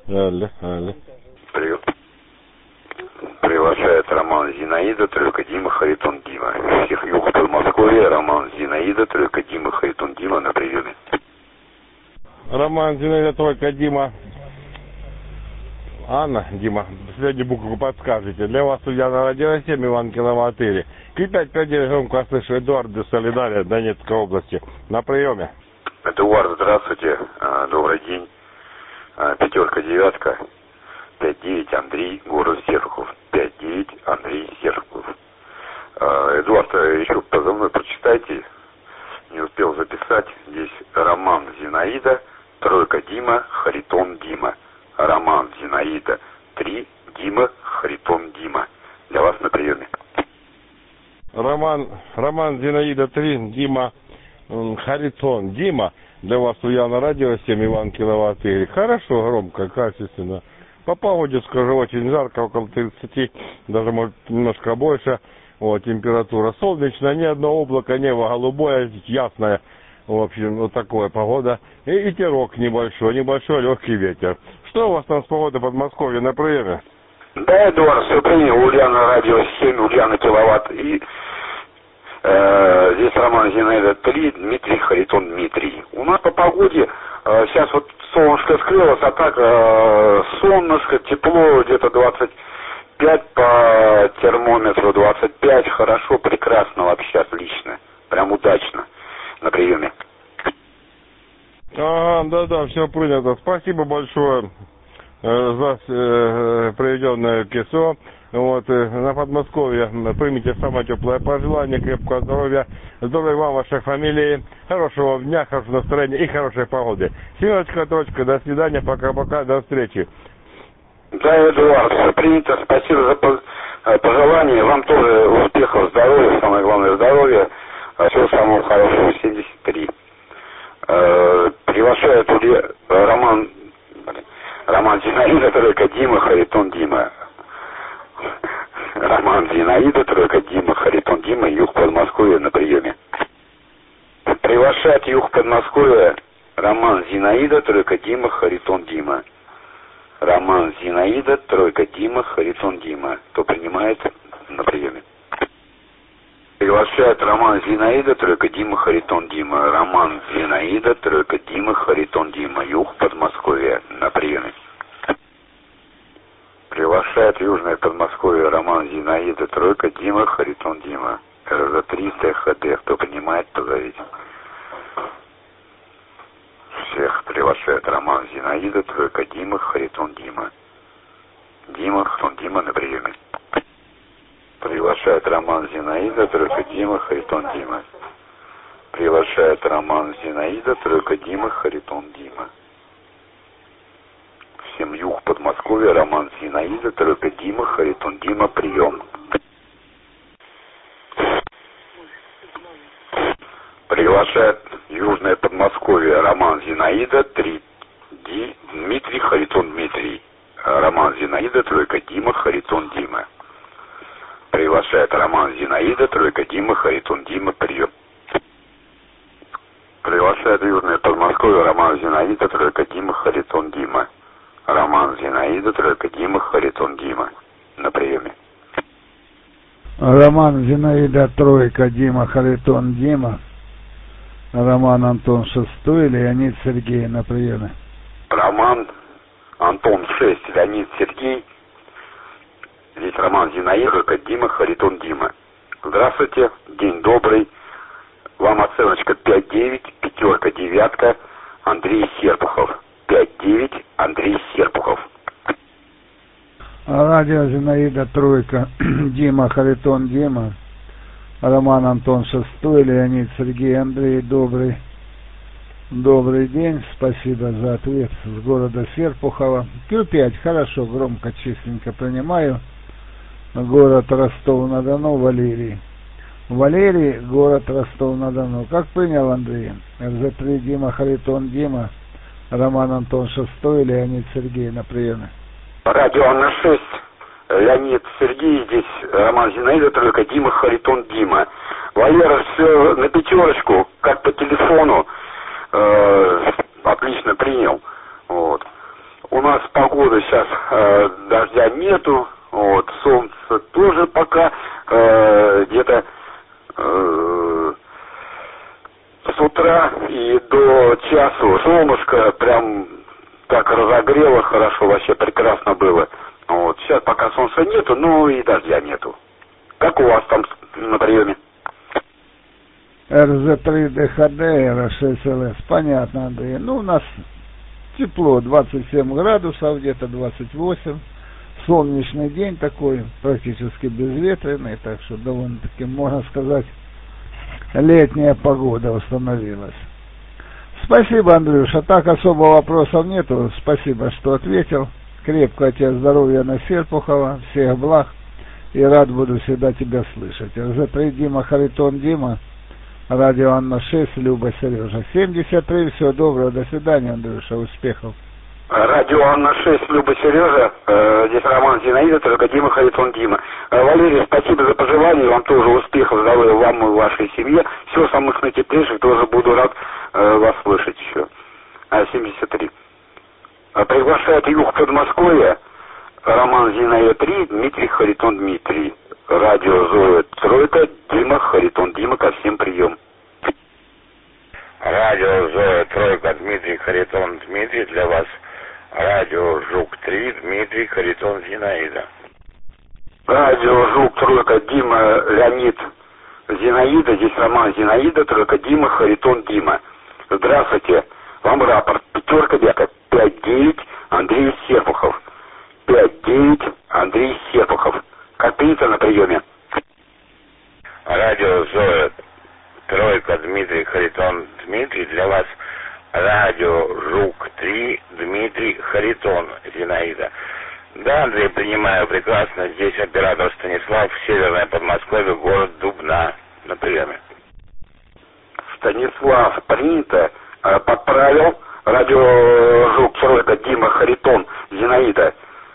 Алло. Привет. Приглашает Роман Зинаида, тройка Дима, Харитон Дима. Всех юг Подмосковья, Роман Зинаида, тройка Дима, Харитон Дима на приеме. Роман Зинаида, тройка Дима. Анна, Дима, последнюю букву подскажете. Для вас судья на радио 7, Иван Киловатыри. К5-5 громко слышу, Эдуард Солидария, Донецкой области. На приеме. Эдуард, здравствуйте. Добрый день. Пятерка, девятка. 5-9, Андрей, город Серпухов. 5-9, Андрей, Серпухов. Эдуард, еще позывной прочитайте. Не успел записать. Здесь Роман Зинаида, тройка Дима, Харитон Дима. Роман Зинаида, 3, Дима, Харитон Дима. Для вас на приеме. Роман Зинаида, 3, Дима, Харитон Дима. Для вас я на радио 7, Иван Киловатыри. Хорошо, громко, качественно. По погоде скажу, очень жарко, около 30, даже может немножко больше. Вот, температура солнечная, ни одно облако, небо голубое, ясное. В общем, вот такая погода. И ветерок небольшой легкий ветер. Что у вас там с погодой в Подмосковье на приеме? Да, Эдуард, все принял. Ульяна радио 7, Ульяна Киловатт. И здесь Роман Зинаида 3, Дмитрий, Харитон Дмитрий. У нас по погоде сейчас вот солнышко скрылось, а так солнышко, тепло, где-то 25 по термометру, 25. Хорошо, прекрасно вообще, отлично. Прям удачно на приеме. Да, все принято. Спасибо большое за проведенное КСО. Вот, на Подмосковье примите самое теплое пожелание, крепкого здоровья, здоровья вам, вашей фамилии, хорошего дня, хорошего настроения и хорошей погоды. Семерочка, точка, до свидания, пока-пока, до встречи. Да, Эдуард, все принято, спасибо за пожелание, вам тоже успехов, здоровья, самое главное здоровья, всего самого хорошего, 73. Приглашает Роман Зинаида, тройка Дима, Харитон Дима. Роман Зинаида, тройка Дима, Харитон Дима, юг Подмосковья на приеме. Приглашает юг Подмосковья Роман Зинаида, тройка Дима, Харитон Дима. Роман Зинаида, тройка Дима, Харитон Дима. Кто принимает на приеме? Приглашает Роман Зинаида, тройка Дима, Харитон Дима. Роман Зинаида, тройка Дима, Харитон Дима. Юг Подмосковья на приеме. Приглашает Южное Подмосковье Роман Зинаида, тройка Дима, Харитон Дима. РЗ-3 ТХД. Кто принимает, позовите. Всех приглашает Роман Зинаида, тройка Дима, Харитон Дима. Дима, Харитон Дима на приеме. Приглашает Роман Зинаида, тройка Дима, Харитон Дима. Приглашает Роман Зинаида, тройка Дима, Харитон Дима. Всем юг Подмосковья, Роман Зинаида, тройка Дима, Харитон Дима, прием. Приглашает Южное Подмосковье, Роман Зинаида, 3, Дмитрий, Харитон Дмитрий. Роман Зинаида, тройка Дима, Харитон Дима. Приглашает Роман Зинаида, тройка Дима, Харитон Дима, прием. Приглашает Южное Подмосковье, Роман Зинаида, тройка Дима, Харитон Дима. Роман Зинаида, тройка Дима, Харитон Дима. На приеме. Роман Зинаида, тройка Дима, Харитон Дима. Роман Антон 6, Леонид Сергей на приеме. Роман Антон 6, Леонид Сергей. Здесь Роман Зинаида, тройка Дима, Харитон Дима. Здравствуйте, день добрый. Вам оценочка 5-9, пятерка, девятка, Андрей Серпухов. 5-9, Андрей Серпухов. Радио Зинаида, тройка Дима, Харитон Дима. Роман Антон 6, Леонид Сергей, Андрей, добрый день, спасибо за ответ с города Серпухова. Q5, хорошо, громко, чистенько принимаю. Город Ростов-на-Дону, Валерий, город Ростов-на-Дону. Как принял, Андрей? РЗ-3 Дима, Харитон Дима. Роман Антон 6, Леонид Сергей на приеме. Радио на 6. Леонид Сергей, здесь Роман Зинаида, тройка Дима, Харитон Дима. Валера, все на пятерочку, как по телефону, отлично принял. Вот. у нас погода сейчас, дождя нету, вот, солнце тоже пока где-то с утра и до часу солнышко прям так разогрело хорошо, вообще прекрасно было. Вот, сейчас пока солнца нету, но и дождя нету. Как у вас там на приеме? РЗ-3ДХД, РС-6ЛС, понятно, Андрей. Ну, у нас тепло, 27 градусов, где-то 28. Солнечный день такой, практически безветренный, так что довольно-таки, можно сказать, летняя погода установилась. Спасибо, Андрюша. Так особо вопросов нету. Спасибо, что ответил. Крепкого тебе здоровья на Серпухова. Всех благ. И рад буду всегда тебя слышать. РЗ-3 Дима, Харитон Дима. Радио Анна-6, Люба, Сережа. 73. Всего доброго. До свидания, Андрюша. Успехов. Радио Анна-6, Люба, Сережа. Здесь Роман, Зинаида, только Дима, Харитон Дима. Валерий, спасибо за пожелания. Вам тоже успехов, здоровья вам и вашей семье. Всего самых наитеплейших. Тоже буду рад вас слышать еще. 73. Приглашает Юг Подмосковья. Роман, Зинаида 3, Дмитрий, Харитон Дмитрий. Радио Зоя Тройка, Дима, Харитон Дима, ко всем прием. Радио Зоя Тройка, Дмитрий, Харитон Дмитрий, для вас. Радио Жук 3, Дмитрий, Харитон Зинаида. Радио Жук Тройка, Дима, Леонид, Зинаида. Здесь Роман, Зинаида, Тройка, Дима, Харитон Дима. Здравствуйте. Вам рапорт. Пятерка, дека, 5-9, Андрей Серпухов. 5-9, Андрей Серпухов. Как принято на приеме? Радио Зоя Тройка, Дмитрий, Харитон Дмитрий, для вас. Радио Жук 3, Дмитрий, Харитон Зинаида. Да, Андрей, принимаю прекрасно. Здесь оператор Станислав, Северное Подмосковье, город Дубна, на приеме. Станислав, принято. Подправил. Радио Жук Тройка, Дима, Харитон Зинаида.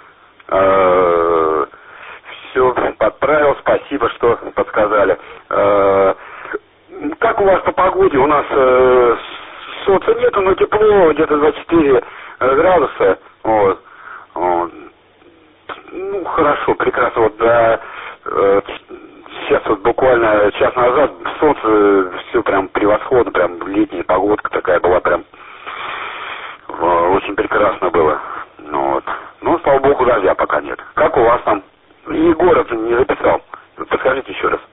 Все, подправил. Спасибо, что подсказали. Как у вас по погоде? У нас солнца нету, но тепло, где-то 24 градуса. Вот. Ну, хорошо, прекрасно. Вот сейчас вот буквально час назад солнце, все прям превосходно, прям летняя погодка такая была, прям очень прекрасно было. Вот. Ну, слава богу, дождя пока нет. Как у вас там? И город не записал. Подскажите еще раз.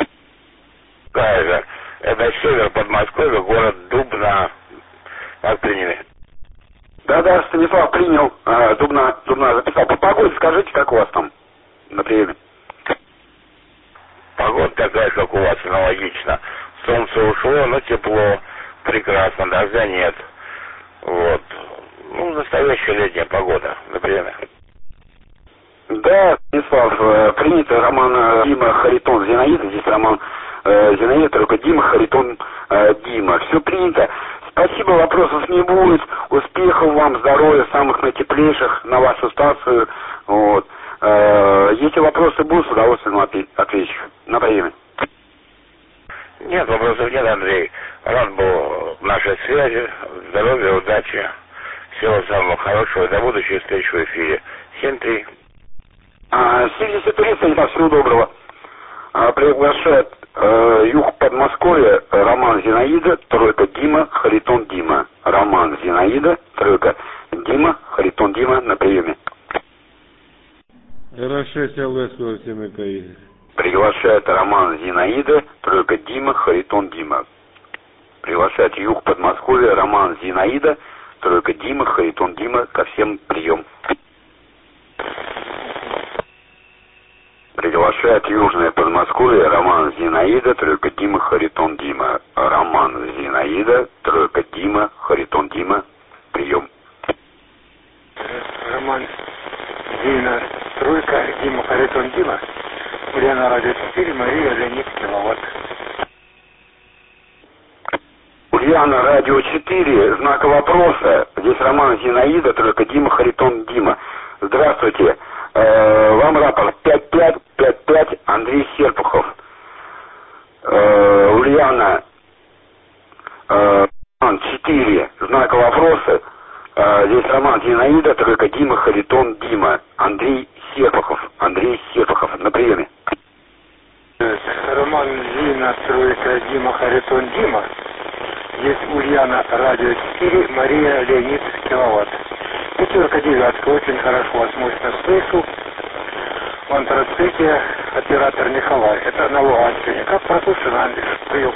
Да, это север Подмосковья, город Дубна. Как приняли? Да, Станислав принял. Дубна записал. По погоде скажите, как у вас там на приеме? Погода такая, как у вас, аналогично. Солнце ушло, но тепло. Прекрасно, дождя нет. Вот. Ну, настоящая летняя погода, например. Да, Станислав, принято. Роман, Дима, Харитон, Зинаида. Здесь Роман, Зинаида, только Дима, Харитон, Дима. Все принято. Спасибо, вопросов не будет. Успехов вам, здоровья, самых наитеплейших на вашу станцию. Вот. Если вопросы будут, с удовольствием отвечу. На приеме. Нет, вопросов нет, Андрей. Рад был нашей связи. Здоровья, удачи. Всего самого хорошего. До будущих встреч в эфире. 7-3. 73, Станислав, всего доброго. Приглашает Юг Подмосковья, Роман, Зинаида, Тройка, Дима, Харитон, Дима. Роман, Зинаида, Тройка, Дима, Харитон, Дима на приеме. РС-6ЛС, всем КАИ. Приглашает Роман, Зинаида, Тройка, Дима, Харитон, Дима. Приглашает Юг Подмосковья, Роман, Зинаида, Тройка, Дима, Харитон, Дима, ко всем прием. Приглашает Южное Подмосковье, Роман, Зинаида, Тройка, Дима, Харитон, Дима. Роман, Зинаида, Тройка, Дима, Харитон, Дима, прием. Роман, Зина, Тройка, Дима, Харитон, Дима. Ульяна, Радио 4, Мария, Леонид, Киловатт. Ульяна, Радио 4, знак вопроса. Здесь Роман, Зинаида, Тройка, Дима, Харитон, Дима. Здравствуйте. Вам рапорт 5555, Андрей Серпухов. Ульяна, 4, знак вопроса. Здесь Роман, Зинаида. Зинаида, тройка Дима, Харитон Дима, Андрей Серпухов на приеме. Роман Зина, тройка Дима, Харитон Дима. Есть Ульяна, радио 4, Мария, Леонид, киловатт. Пятерка, девятка, очень хорошо вас мощно слышу. В антраците оператор Николай, это на Луганске. Как прослушано, Андрей? Прием.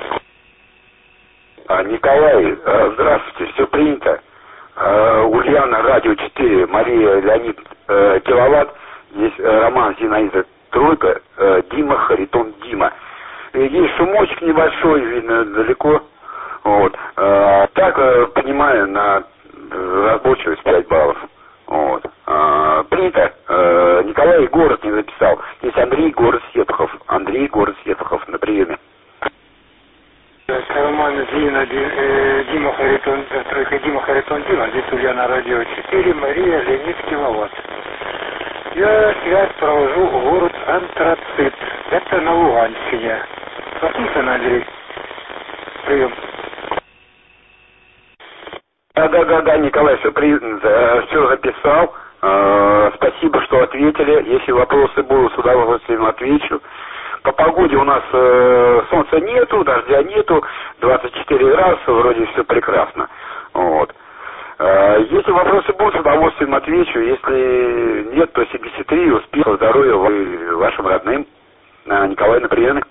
Николай, здравствуйте, все принято. Ульяна, радио 4, Мария, Леонид, киловатт. Здесь Роман, Зинаида, тройка, Дима, Харитон, Дима. Есть шумочек небольшой, видно далеко. Вот. Так, понимаю, на разборчивость 5 баллов. Вот. Принято. Николай город не записал. Здесь Андрей, город Серпухов. На приеме. Роман Зина, Дима Харитон, тройка Дима Харитон Дима. Здесь Ульяна, радио 4, Мария, Леонид, киловатт. Я связь провожу в город Антрацит. Это на Луганщине. Послушай, Андрей. Прием. Да, Николай, все записал. Спасибо, что ответили. Если вопросы будут, с удовольствием отвечу. По погоде у нас солнца нету, дождя нету, 24 градуса, вроде все прекрасно. Вот. Если вопросы будут, с удовольствием отвечу. Если нет, то 73, успехов, здоровья вашим родным. Николай, на приеме.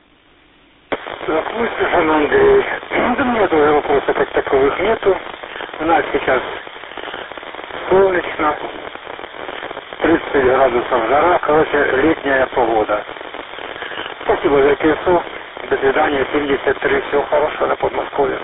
Выслушан, Андрей. Да мне тоже вопросов как таковых нету. У нас сейчас солнечно, 30 градусов жара, короче, летняя погода. Спасибо за пису. До свидания, 73. Всего хорошего на Подмосковье.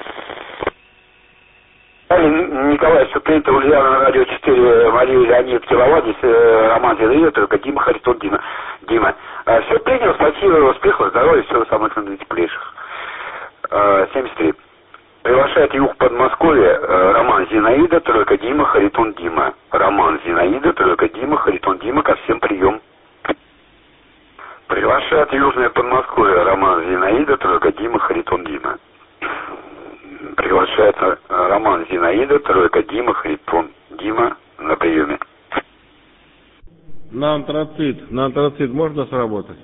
Николай, все принято. Ульяна, радио 4, Мария, Леонид, киловатт. Здесь Роман Зинаида, только Дима, Харитон, Дима. Все принял, спасибо, успехов, здоровья, всего самых наитеплейших. 73. Приглашает юг Подмосковья, Роман Зинаида, тройка Дима, Харитон, Дима. Роман Зинаида, тройка Дима, Харитон, Дима, ко всем прием. Приглашает южное Подмосковье, Роман Зинаида, тройка Дима, Харитон, Дима. Приглашается Роман Зинаида, тройка Дима, Харитон, Дима, на приеме. На антрацит можно сработать?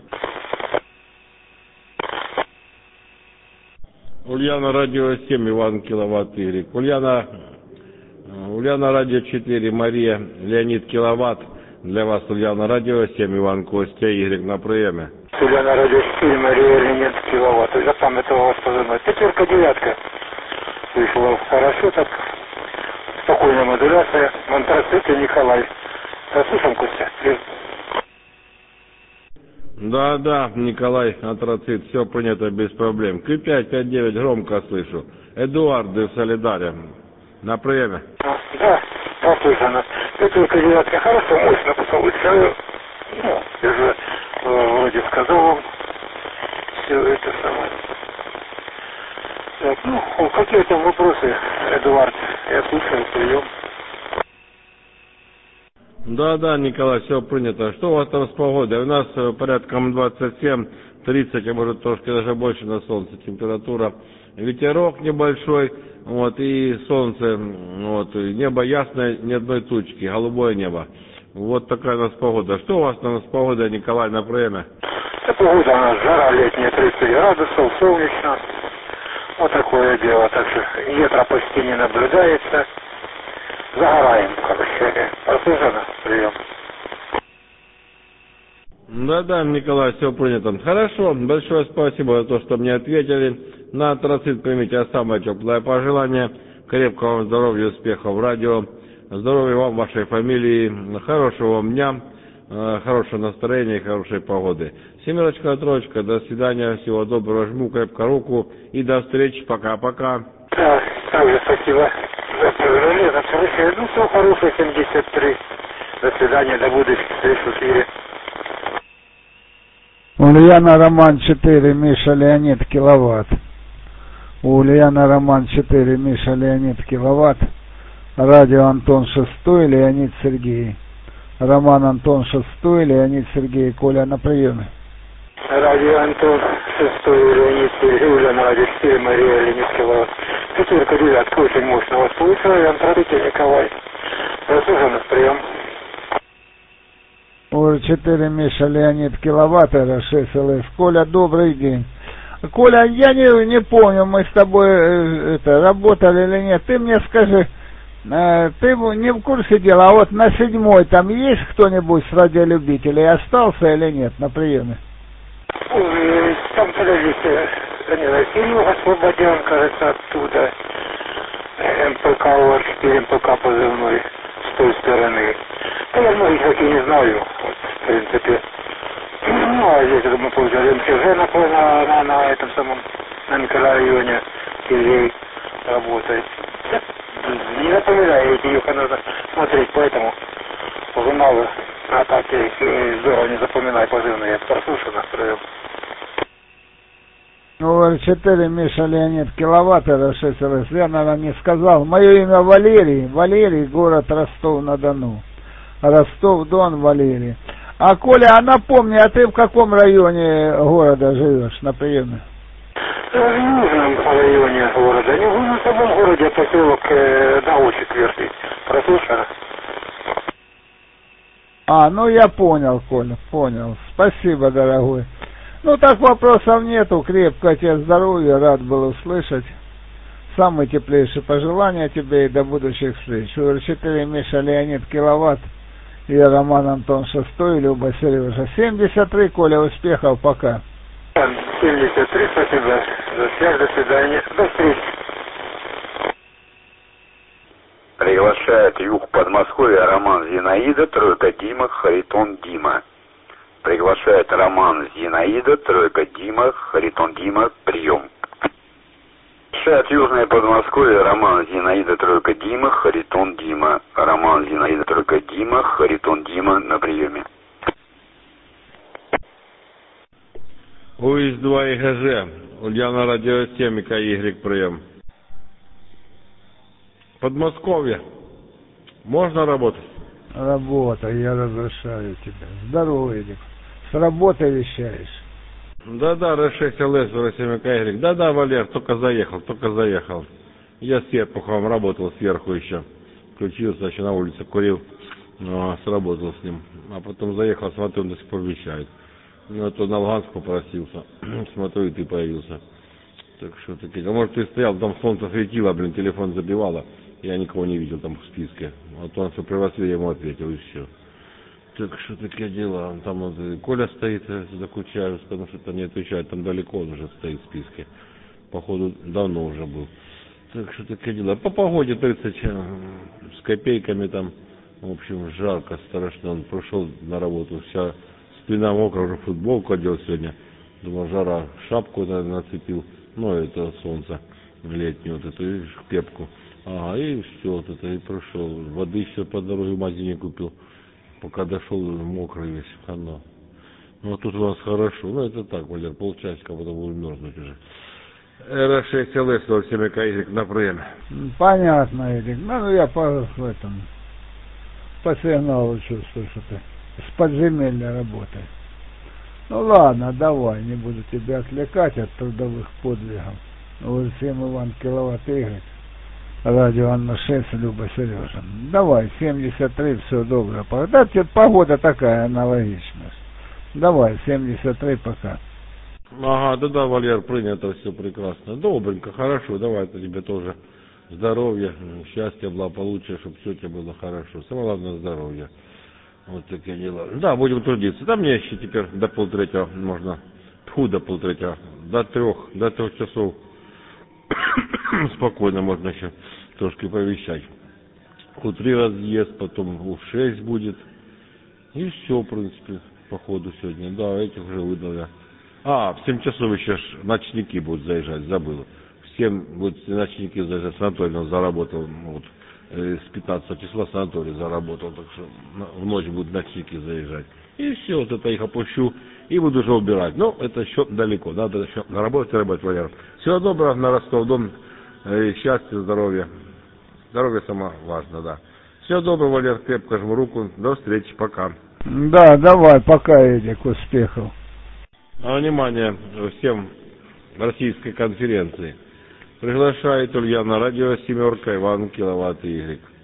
Ульяна, радио 7, Иван, киловатт, Y. Ульяна, радио 4, Мария, Леонид, киловатт. Для вас Ульяна, радио 7, Иван, Костя, Y, на приеме. Ульяна, радио 4, Мария, Леонид, киловатт. Я сам этого вас позвонил. Пятерка, девятка. Вышло хорошо, так спокойная модуляция. В антраците Николай. Послушаем, Костя. Да, Николай, антрацит, все принято без проблем. Q5, 5-9, громко слышу. Эдуард, в Солидаре. На приеме. Да, послушано. Пятерка, девятка, хорошо, мощно получаю. Ну, я же вроде сказал вам все это самое. Так, ну, какие там вопросы, Эдуард? Я слушаю, прием. Да, Николай, все принято. Что у вас там с погодой? У нас порядком 27-30, а может трошки даже больше на солнце температура. Ветерок небольшой, вот, и солнце, вот, и небо ясное, ни одной тучки, голубое небо. Вот такая у нас погода. Что у вас там с погодой, Николай, на приеме? Погода у нас жара летняя, 30 градусов, солнечно. Вот такое дело, так что ветра почти не наблюдается. Загораем, короче. Послушано, прием. Да, Николай, все принято. Хорошо, большое спасибо за то, что мне ответили. На антрацит примите самое теплое пожелание. Крепкого вам здоровья, успехов в радио. Здоровья вам, вашей фамилии. Хорошего вам дня, хорошего настроения и хорошей погоды. 7, 3, до свидания, всего доброго, жму крепко руку и до встречи, пока-пока. Да, также спасибо за поздравление, за встречу. Ну, всего хорошего, 73. До свидания, до будущих встреч в эфире. Ульяна, Роман 4, Миша, Леонид, киловатт. Ульяна, Роман 4, Миша, Леонид, киловатт. Радио Антон 6, Леонид, Сергей. Роман, Антон 6, Леонид, Сергей, Коля, на приеме. Радио Антон 6, Леонид, Сергей, Ульяна, радио 4, Мария, Леонид, киловатт. Пятерка, девятка, очень мощно вас получаю, Антрацит Николай. Прослушан нас, прием. УР-4 Миша Леонид Киловатт, РШ ЛС. Коля, добрый день. Коля, я не помню, мы с тобой работали или нет. Ты мне скажи, ты не в курсе дела, а вот на 7-й там есть кто-нибудь с радиолюбителей остался или нет на приеме? Ой, там, подождите, Серега освободен, кажется, оттуда. МПК УР-4, МПК позывной с той стороны. Да я многих таки не знаю, вот, в принципе. Ну, а здесь мы получали МТЖ на этом самом, на микрорайоне, Сергей работает. Не запоминаете, ее надо смотреть, поэтому уже мало. А так я здорово не запоминаю позывные. Прослушаю, настроил. УР-4 Миша Леонид Киловатт, РШ ЛС. Я, наверное, не сказал. Мое имя Валерий. Валерий, город Ростов-на-Дону. Ростов-Дон, Валерий. А, Коля, а напомни, а ты в каком районе города живешь на приеме? В Южном районе города. Не в самом городе, поселок ДАО 4. Прослушано? Ну я понял, Коля, понял. Спасибо, дорогой. Ну так вопросов нету. Крепкого тебе здоровья, рад был услышать. Самые теплейшие пожелания тебе и до будущих встреч. УР-4 Миша Леонид Киловатт. Я Роман Антон 6, Люба Сережа. 73, Коля, успехов, пока. 73, спасибо за связь, до свидания, до встречи. Приглашает юг Подмосковья Роман Зинаида, тройка Дима, Харитон Дима. Приглашает Роман Зинаида, тройка Дима, Харитон Дима, прием. Приглашает Южное Подмосковье Роман Зинаида, тройка Дима, Харитон Дима. Роман Зинаида, тройка Дима, Харитон Дима на приеме. УИС-2 ИГЖ, Ульяна радио 7, Y прием. Подмосковье. Можно работать? Работа, я разрешаю тебе. Здоровье. С работы вещаешь. Да-да, Р6 ЛС, Р7 Y. Да-да, Валер, только заехал. Я с Серпуховым работал сверху еще. Включился, еще на улице курил. Сработал с ним. А потом заехал, смотрю, он до сих пор вещает. Ну, а то на Луганск попросился. Смотрю, и ты появился. Так что таки. А может, ты стоял, там солнце светило, телефон забивало. Я никого не видел там в списке. Вот он все пригласил, я ему ответил, и все. Так что такие дела. Там вот Коля стоит за Кучаев, потому что там не отвечает, там далеко он уже стоит в списке. Походу, давно уже был. Так что такие дела. По погоде 30 с копейками там. В общем, жарко, страшно. Он пришел на работу, вся спина мокрая, уже футболку одел сегодня. Думал, жара, шапку нацепил. Ну, это солнце летнюю, вот эту, видишь, кепку. И все, вот это, и прошел. Воды все по дороге в магазине купил. Пока дошел, мокрый весь. Ну, вот тут у нас хорошо. Ну, это так, Валер, полчасика, потом буду мерзнуть уже. Р6 ЛС, 7 Y на приеме. Понятно, Эдик. Ну, я по сигналу чувствую, что ты с подземелья работаешь. Ну, ладно, давай, не буду тебя отвлекать от трудовых подвигов. Вот 7 Иван Киловатт Игорь. Радио Анна 6, Люба Сережа. Давай, 73, все добро. Да, погода такая аналогичная. Давай, 73 пока. Ага, да, Валер, принято, все прекрасно. Добренько, хорошо, давай, это тебе тоже здоровья, счастья, благополучия, чтобы все тебе было хорошо. Самое главное, здоровье. Вот такие дела. Да, будем трудиться. Да, мне еще теперь до 2:30 можно, до 2:30, до 3 часов. Спокойно можно еще трошки повещать. У 3 разъезд, потом у 6 будет. И все, в принципе, по ходу сегодня. Да, этих уже выдал я. В 7 часов еще ночники будут заезжать, забыл. В 7 будут ночники заезжать, с Анатолием заработал. Вот, с 15 числа с Анатолием заработал, так что в ночь будут ночники заезжать. И все, вот это их опущу и буду уже убирать. Но это еще далеко, надо еще работать, Валер. Всего доброго, на Ростов-Дон. Счастья, здоровья. Здоровье самое важно, да. Всего доброго, Валер, крепко жму руку. До встречи, пока. Да, давай, пока, Эдик, успехов. Внимание всем российской конференции. Приглашает Ульяна радио 7, Иван Киловатт Y.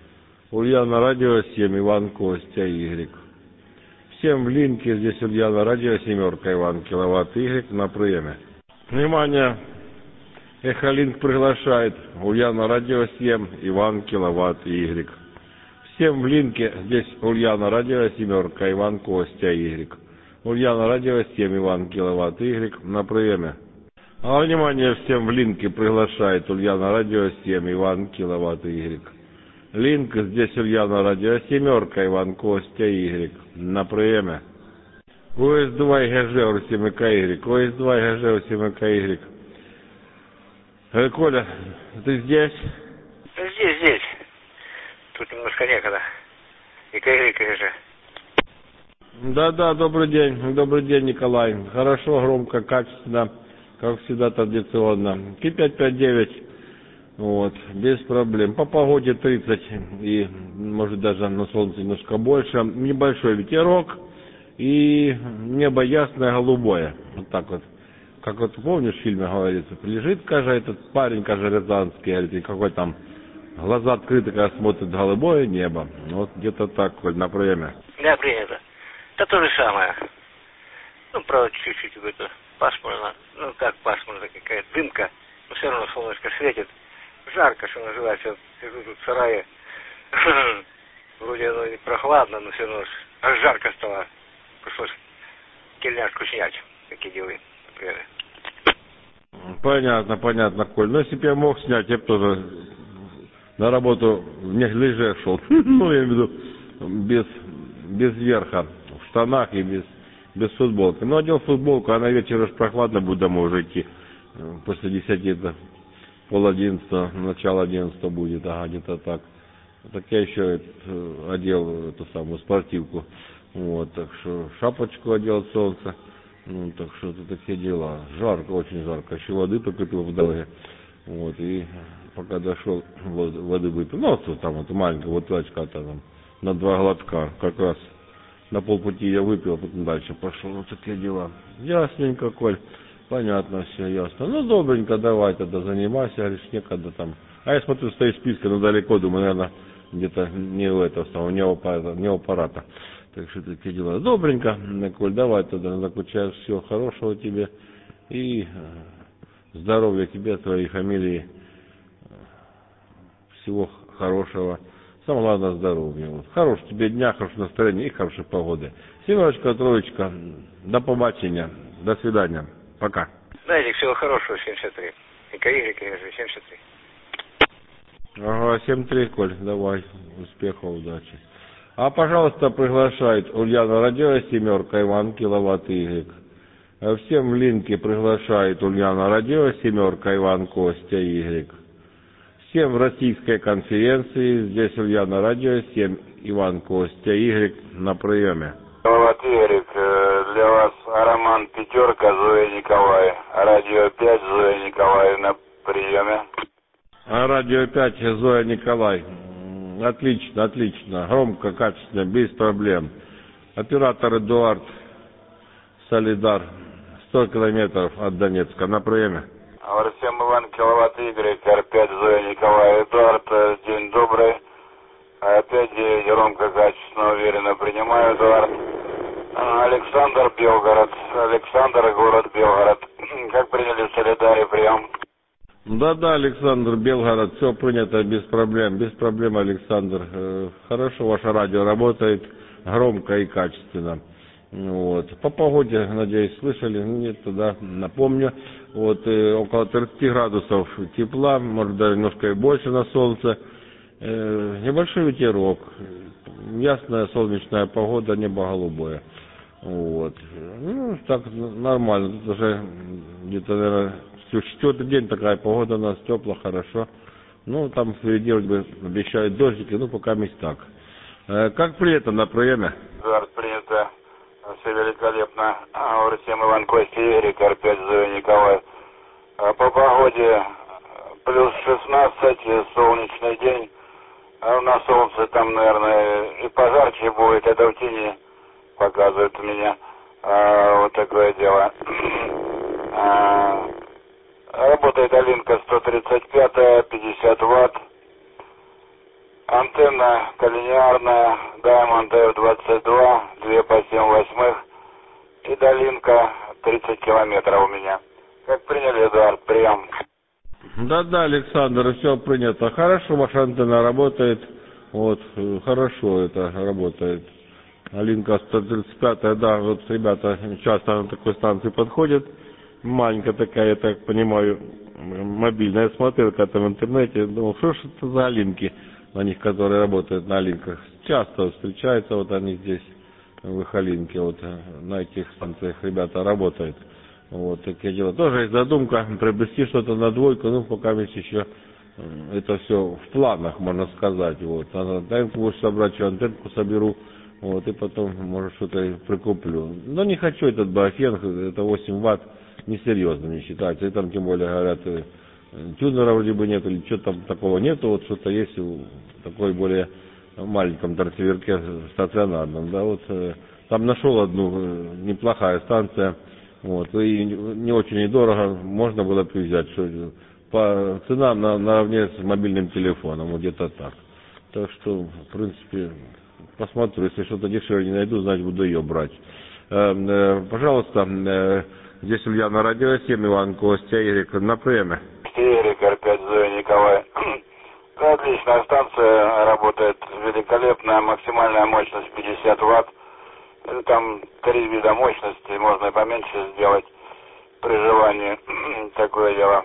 Ульяна радио 7, Иван Костя Y. Всем в линке, здесь Ульяна радио 7, Иван киловатт Y на приеме. Внимание, Эхолинк приглашает Ульяна радио 7, Иван киловатт Y. Всем в линке, здесь Ульяна радио 7, Иван Костя Y. Ульяна радио 7, Иван киловатт Y на приеме. А внимание, всем в линке приглашает Ульяна радио 7, Иван киловатт Y. Линк, здесь Ульяна радио 7, Иван Костя Y на приеме. ОС-2 ГЖ ОР-7КY, ОС-2 ГЖ ОР-7КY. Коля, ты здесь? Здесь. Тут немножко некогда. И КY. Да, добрый день, Николай. Хорошо, громко, качественно, как всегда традиционно. Ки-559, вот, без проблем. По погоде 30 и, может, даже на солнце немножко больше. Небольшой ветерок и небо ясное, голубое. Вот так вот. Как вот помнишь, в фильме говорится, лежит, кажется, этот парень, кажется, рязанский, говорит, какой там, глаза открыты, когда смотрит голубое небо. Вот где-то так, Коль, на время. Да, принято. Это то же самое. Ну, правда, чуть-чуть это пасмурно. Ну, как пасмурно, какая-то дымка. Но все равно солнышко светит. Жарко, что называется. Сижу тут в сарае. Вроде оно не прохладно, но все равно аж жарко стало. Пришлось тельняшку снять. Такие дела, например. Понятно, Коль. Ну, если бы я мог снять, я бы тоже на работу в неглиже шел. Ну, я имею в виду, без верха, в штанах и без футболки. Ну, одел футболку, а на вечер уж прохладно будет домой уже идти. После 10, это 10:30, начало 11 будет, где-то так. Так я еще одел эту самую спортивку. Вот, так что шапочку одел от солнца. Ну, так что это такие дела. Жарко, очень жарко. Еще воды покупил в дороге. Вот, и пока дошел, воды выпил. Ну, вот там вот маленькая бутылочка там на 2 глотка. Как раз на полпути я выпил, а потом дальше пошел. Вот такие дела. Ясненько, Коль. Понятно, все ясно. Ну, добренько, давай тогда занимайся, говоришь, некогда там. А я смотрю, стоит списка, но далеко, думаю, наверное, где-то не у этого самого, не у аппарата. Так что такие дела. Добренько, Коль, давай тогда, заключаю всего хорошего тебе и здоровья тебе, твоей фамилии, всего хорошего. Самое главное, здоровья. Вот. Хорошего тебе дня, хорошего настроения и хорошей погоды. Семерочка, троечка, до побачення, до свидания, пока. Знаете, всего хорошего, 73. И КY, 73. Ага, 7-3, Коль, давай, успехов, удачи. А, пожалуйста, приглашает Ульяна радио 7, Иван киловатт Y. Всем в линке приглашает Ульяна радио 7, Иван Костя Y. Всем в российской конференции, здесь Ульяна радио 7, Иван Костя Y на приеме. Киловатт Y, для вас Роман Пятерка, Зоя Николай. Радио 5, Зоя Николай на приеме. Радио 5, Зоя Николай. Отлично. Громко, качественно, без проблем. Оператор Эдуард Солидар. 100 километров от Донецка. На приеме. Всем Иван киловатт Y, R5, Зоя Николай. Эдуард, день добрый. Опять громко, качественно, уверенно принимаю, Эдуард. Александр, Белгород. Александр, город Белгород. Как приняли в Солидаре прием? Да, Александр, Белгород, все принято без проблем. Без проблем, Александр. Хорошо ваше радио работает, громко и качественно. Вот. По погоде, надеюсь, слышали? Нет, тогда напомню. Вот около 30 градусов тепла, может даже немножко и больше на солнце. Небольшой ветерок. Ясная солнечная погода, небо голубое. Вот. Ну, так нормально. Тут уже где-то, наверное, 4-й день такая погода у нас, тепло, хорошо. Ну, там впереди обещают дождики, ну, пока месть так. Как принято на приеме? Эдуард, принято. Все великолепно. Всем Иван Костя Y, R5, Зоя Николай. По погоде плюс 16, солнечный день. На солнце там, наверное, и пожарче будет, это в тени показывает у меня. Вот такое дело. Работает Алинка 135, 50 ватт. Антенна коллинеарная, Diamond F22, 2 по 7/8, и долинка 30 километров у меня. Как приняли, Эдуард, прием. Да, Александр, все принято. Хорошо, ваша антенна работает. Вот, хорошо это работает. Алинка 135, да, вот ребята часто на такой станции подходят. Маленькая такая, я так понимаю, мобильная. Я смотрел как-то в интернете, думал, что ж это за Алинки на них, которые работают на Алинках. Часто встречаются вот они здесь, в их Алинке, вот на этих станциях ребята работают. Вот такие дела. Тоже есть задумка приобрести что-то на двойку, ну пока еще это все в планах, можно сказать. Вот. Антенку будешь собрать, что антенку соберу, вот, и потом, может, что-то и прикуплю. Но не хочу этот Баофен, это 8 ватт, несерьезно не считается. И там, тем более, говорят, тюнера вроде бы нет, или что-то там такого нету, вот что-то есть в такой более маленьком торцеверке стационарном. Да, вот, там нашел одну неплохая станция, вот, и не очень недорого, можно было бы взять, что по цена наравне с мобильным телефоном, вот где-то так. Так что, в принципе, посмотрю, если что-то дешевле не найду, значит буду ее брать. Пожалуйста, здесь Ульяна, радио 7, Иван Костя, Игорь, на приеме. Игорь, опять Зоя Николай. Отличная станция, работает великолепная, максимальная мощность 50 ватт. Там 3 вида мощности, можно и поменьше сделать при желании. Такое дело.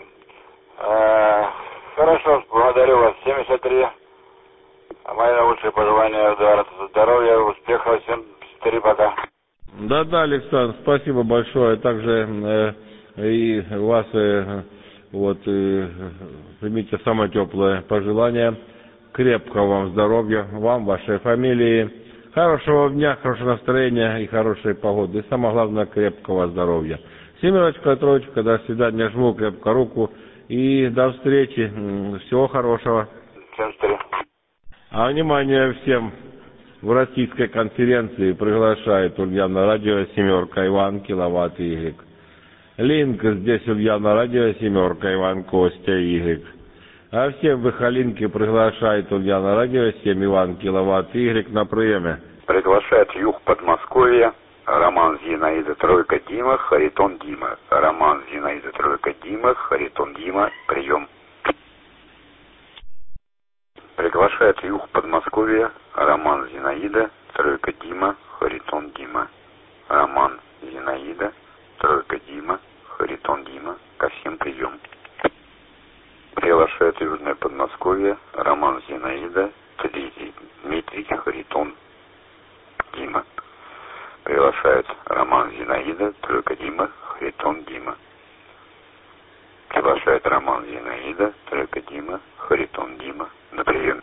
Хорошо, благодарю вас. 73. Мои лучшие пожелания, Эдуард. Здоровья, успехов, всем 4 пока. Да, Александр, спасибо большое. Также и вас, вот, примите самое теплое пожелание. Крепкого вам здоровья, вам, вашей фамилии. Хорошего дня, хорошего настроения и хорошей погоды. И самое главное, крепкого здоровья. 7, 3, до свидания, жму крепко руку. И до встречи. Всего хорошего. 74. А внимание всем, в российской конференции приглашает Ульяна радио 7, Иван Киловатт Y. Линк здесь Ульяна радио 7, Иван Костя Y. А всем в их Алинке приглашает Ульяна радио 7, Иван Киловатт Y на приеме. Приглашает юг Подмосковья. Роман Зинаида, 3 Дима, Харитон Дима. Роман Зинаида, 3 Дима, Харитон Дима. Прием. Приглашает юг Подмосковья. Роман Зинаида, 3 Дима, Харитон Дима. Роман Зинаида, 3 Дима, Харитон Дима. Ко всем прием. Приглашает южное Подмосковье. Роман Зинаида, 3 Дмитрий, Харитон Дима. Приглашает Роман Зинаида, 3 Дима, Харитон Дима. Приглашает Роман Зинаида, 3 Дима, Харитон Дима. На прием.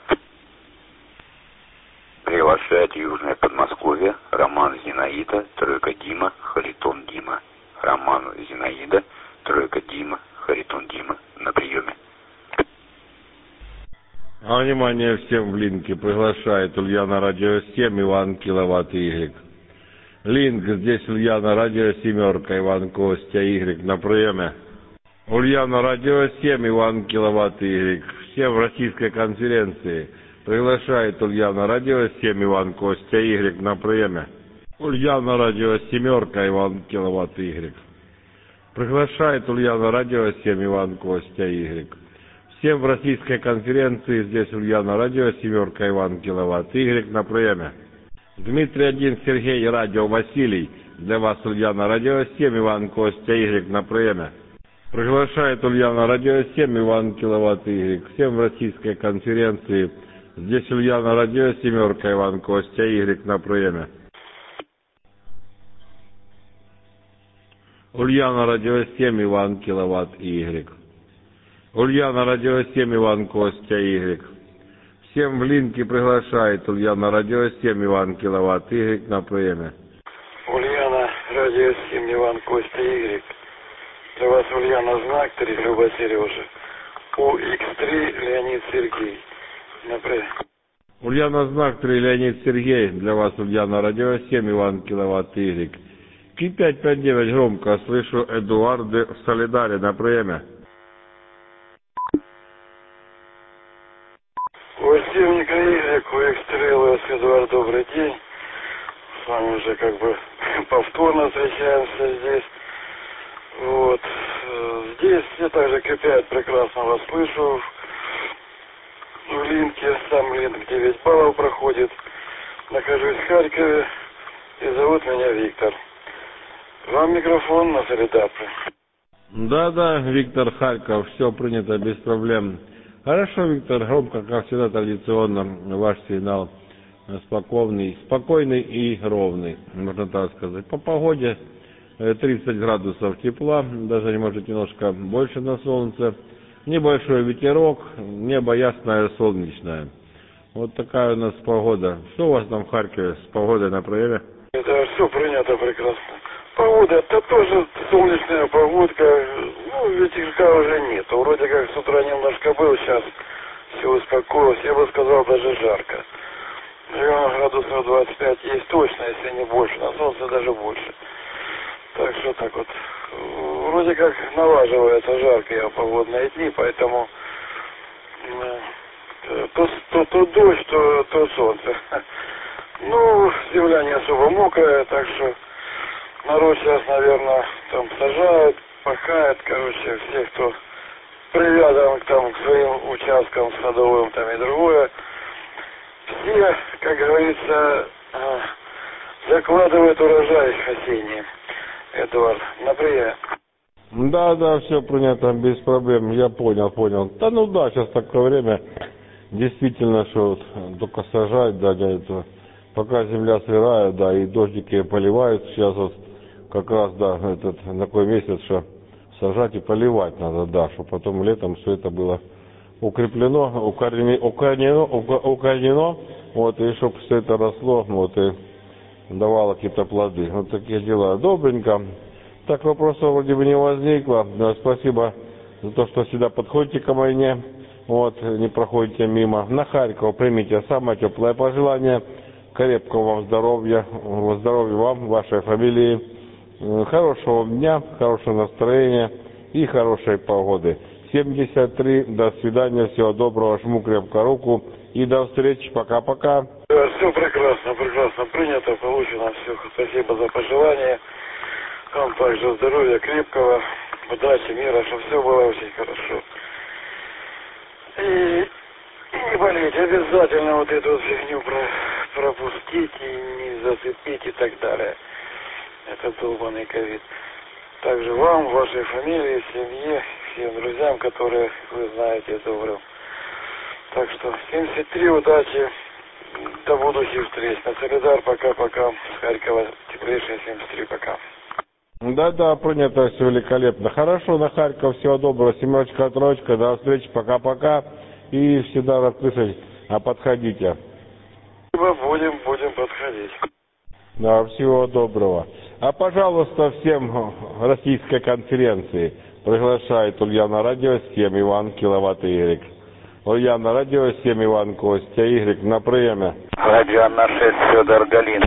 Приглашает южное Подмосковье. Роман Зинаида, 3 Дима, Харитон Дима. Роман Зинаида, 3 Дима, Харитон Дима. На приеме. А внимание всем в линке приглашает Ульяна радио 7, Иван Киловатт Y. Линк здесь Ульяна радио 7, Иван Костя Y на приеме. Ульяна радио 7, Иван Киловатт Y. Все в российской конференции. Приглашает Ульяна радио 7, Иван Костя Y на приеме. Ульяна радио 7, Иван Киловатт Y. Приглашает Ульяна радио 7, Иван Костя Y. Всем в российской конференции здесь Ульяна радио 7, Иван Киловатт Y на приеме. Дмитрий 1, Сергей, радио Василий. Для вас Ульяна радио 7, Иван Костя Y на приеме. Приглашает Ульяна радио 7, Иван Киловатт Y. Всем в российской конференции здесь Ульяна радио 7, Иван Костя Y на приеме. Ульяна радио 7, Иван Киловатт Y. Ульяна радио 7, Иван Костя Y. Всем в линке приглашает Ульяна радио 7, Иван Киловатт Y на приеме. Ульяна, радио 7, Иван Костя Y. Для вас Ульяна знак 3, Люба Сережа. УХ3, Леонид Сергей. На приеме. Ульяна знак 3, Леонид Сергей. Для вас Ульяна радио 7, Иван Киловатт Y. Ки-559 громко слышу Эдуарде в Солидаре на приеме. Всем с вами уже как бы повторно встречаемся здесь. Вот. Здесь я также К5 прекрасно вас слышу. В Линке, сам Линк 9 баллов проходит. Нахожусь в Харькове и зовут меня Виктор. Вам микрофон на Солидарке. Да, Виктор, Харьков, все принято без проблем. Хорошо, Виктор, громко, как всегда, традиционно, ваш сигнал спокойный и ровный, можно так сказать. По погоде 30 градусов тепла, даже может немножко больше на солнце. Небольшой ветерок, небо ясное, солнечное. Вот такая у нас погода. Что у вас там в Харькове с погодой на прояве? Это все принято прекрасно. Погода, это тоже солнечная погодка. Ну, ветерка уже нет. Вроде как с утра немножко был, сейчас все успокоилось. Я бы сказал, даже жарко. Градусов 25 есть точно, если не больше. На солнце даже больше. Так что так вот. Вроде как налаживаются жаркие погодные дни, поэтому то дождь, то солнце. Ну, земля не особо мокрая, так что народ сейчас, наверное, там сажает, пахает, короче, все, кто привязан к своим участкам садовым там и другое, все, как говорится, закладывают урожай осенний. Эдуард, на прием. Да, все принято без проблем, я понял. Да, ну да, сейчас такое время, действительно, что вот только сажать, да, для этого, пока земля сырая, да, и дождики поливают, сейчас вот как раз, да, на такой месяц, что сажать и поливать надо, да, чтобы потом летом все это было укреплено, укоренено, вот, и чтобы все это росло, вот, и давало какие-то плоды. Вот такие дела. Добренько. Так, вопросов вроде бы не возникло. Да, спасибо за то, что всегда подходите ко мне, вот, не проходите мимо. На Харьков примите самое теплое пожелание. Крепкого вам здоровья вам, вашей фамилии. Хорошего дня, хорошего настроения и хорошей погоды. 73, до свидания, всего доброго, жму крепко руку и до встречи, пока-пока. Да, все прекрасно принято, получено, все, спасибо за пожелания, вам также здоровья крепкого, удачи, мира, чтобы все было очень хорошо. И не болейте, обязательно вот эту фигню пропустить и не зацепить и так далее. Это долбанный ковид. Также вам, вашей фамилии, семье, всем друзьям, которые вы знаете, добрым. Так что 73, удачи, до будущих встреч. На Солидар, пока-пока. С Харькова, теплейшая 73, пока. Да, принято, все великолепно. Хорошо, на Харьков, всего доброго, семерочка, троечка, до встречи, пока-пока. И всегда рад слышать, подходите. Будем подходить. Да, всего доброго. Пожалуйста, всем российской конференции приглашает Ульяна Радио 7 Иван Киловатт Y. Ульяна Радио 7 Иван Костя Y на приеме. Радио Анна 6 Федор Галин.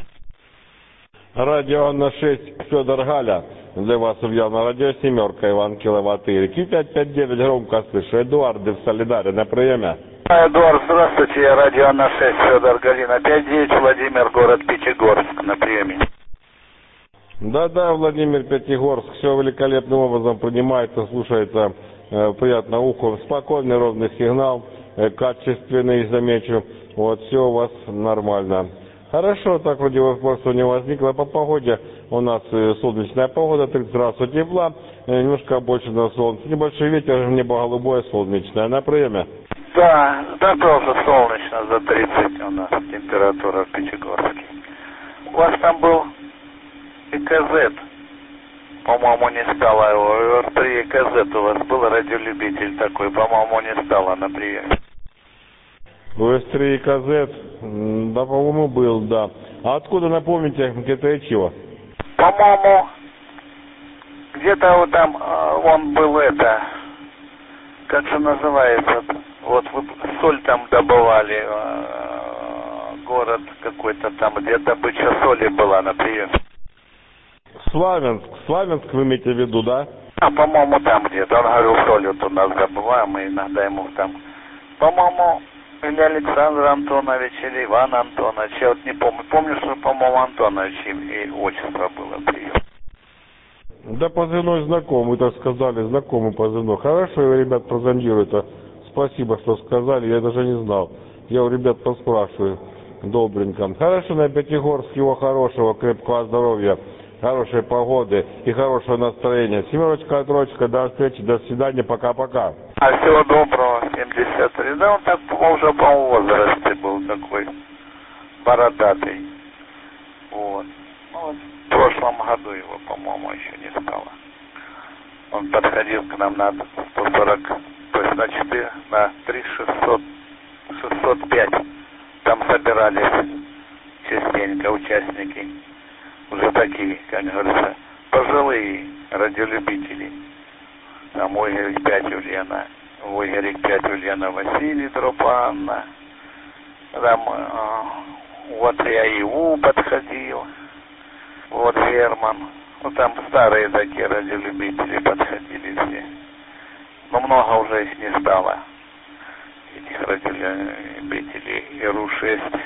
Радио Анна 6 Федор Галя. Для вас Ульяна Радио 7 Иван Киловатт Y. И559 громко слышу. Эдуард в Солидаре на приеме. Эдуард, здравствуйте, я Радио Анна 6 Федор Галин. 5-9 Владимир, город Пятигорск на приеме. Да, Владимир, Пятигорск, все великолепным образом принимается, слушается, приятно уху, спокойный, ровный сигнал, качественный, замечу, вот, все у вас нормально. Хорошо, так вроде вопросов не возникло. По погоде у нас солнечная погода, 30 градусов тепла, немножко больше на солнце, небольшой ветер, небо голубое, солнечное, на приеме. Да, тоже солнечно, за 30 у нас температура в Пятигорске. У вас там был ИКЗ, по-моему, не стало его. При ИКЗ у вас был радиолюбитель такой, по-моему, не стало на приеме. УС-3 ИКЗ, да, по-моему, был, да. А откуда, напомните, где-то и чего? По-моему, где-то вот там он был как же называется, вот вы соль там добывали, город какой-то там, где добыча соли была на приеме. Славянск вы имеете в виду, да? По-моему, там где-то. Он говорил, соль вот у нас добываем, мы иногда ему там. По-моему, Или Александр Антонович, или Иван Антонович, я вот не помню. Помню, что, по-моему, Антонович и отчество было прием. Да позывной знакомый, так сказали, знакомый позывной. Хорошо, ребят, прозондируют. Спасибо, что сказали, я даже не знал. Я у ребят поспрашиваю. Добренько. Хорошо, на Пятигорск, всего хорошего, крепкого здоровья, хорошей погоды и хорошего настроения. Семерочка, троечка, до встречи, до свидания, пока-пока. А всего доброго, 73. Да он так уже, по-моему, в возрасте был такой бородатый. Вот. Ну, вот в прошлом году его, по-моему, еще не стало. Он подходил к нам на 140, то есть на 4, на 3600, 605. Там собирались частенько участники, уже такие, как говорится, пожилые радиолюбители. Там Ойгерик 5 Ульяна, Ойгерик 5 Ульяна Василий Тропа Анна. Там вот я и У подходил, вот Герман. Ну там старые такие радиолюбители подходили все. Но много уже их не стало. Этих радиолюбителей. РУ-6.